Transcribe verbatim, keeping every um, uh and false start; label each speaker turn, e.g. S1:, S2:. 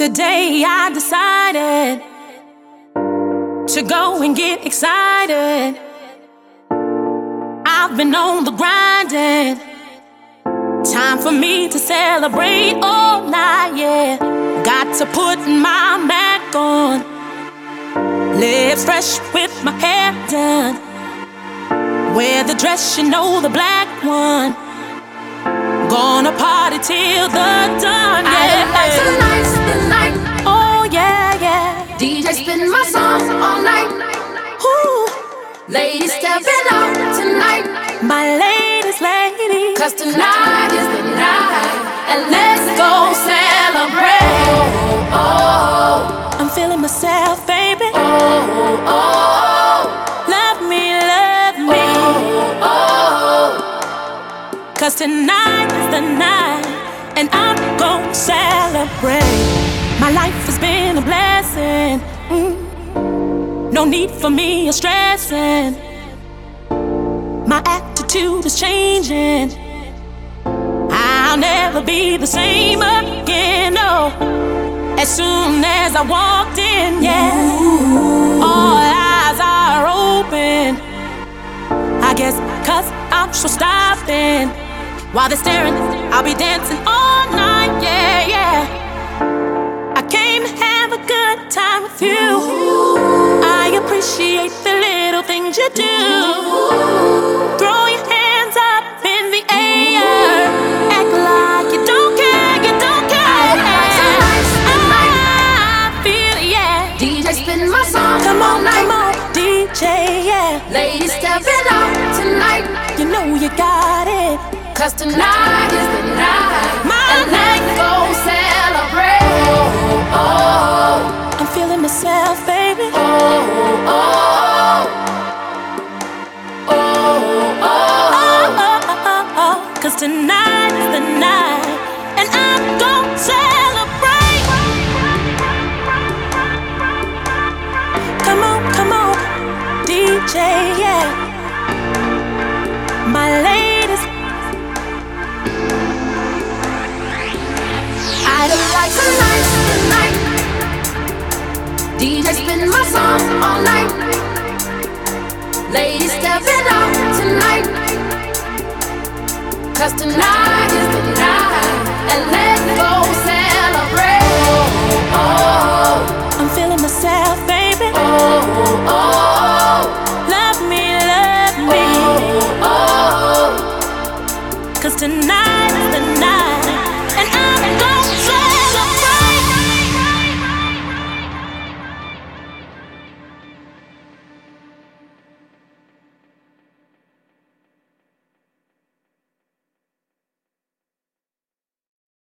S1: Today I decided to go and get excited. I've been on the grinding. Time for me to celebrate all night, yeah. Got to put my Mac on. Lips fresh with my hair done. Wear the dress, you know, the black one. Gonna party till the dawn, yeah.
S2: I like tonight's the night.
S1: Oh yeah, yeah.
S2: D J spin my songs all night.
S1: Ooh.
S2: Ladies stepping out tonight.
S1: My ladies, lady.
S2: Cause tonight is the night. And let's go celebrate. Oh, oh,
S1: I'm feeling myself, baby.
S2: oh, oh, oh.
S1: Love me, love me.
S2: Oh, oh.
S1: Cause tonight is the night, and I'm gonna celebrate. My life has been a blessing. Mm. No need for me a stressing. My attitude is changing. I'll never be the same again, no. As soon as I walked in, yeah, all eyes are open. I guess cause I'm so stopping. While they're staring, I'll be dancing all night, yeah, yeah. I came to have a good time with you. I appreciate the little things you do. Throw your hands up in the air. Act like you don't care, you don't care. I feel it, yeah.
S2: D J spin my song
S1: Come
S2: all
S1: on,
S2: night.
S1: come on, D J, yeah.
S2: Ladies stepping out tonight.
S1: You know you got it.
S2: Cause tonight is the night.
S1: My
S2: and let's go celebrate. Oh, oh,
S1: I'm feeling myself, baby.
S2: oh, oh, oh, oh, oh,
S1: Oh, oh, oh, oh. Cause tonight is the night, and I'm gonna celebrate. Come on, come on, D J, yeah. My ladies,
S2: I don't like tonight's the night. D J spin my songs all night. Ladies stepping out tonight. Cause tonight is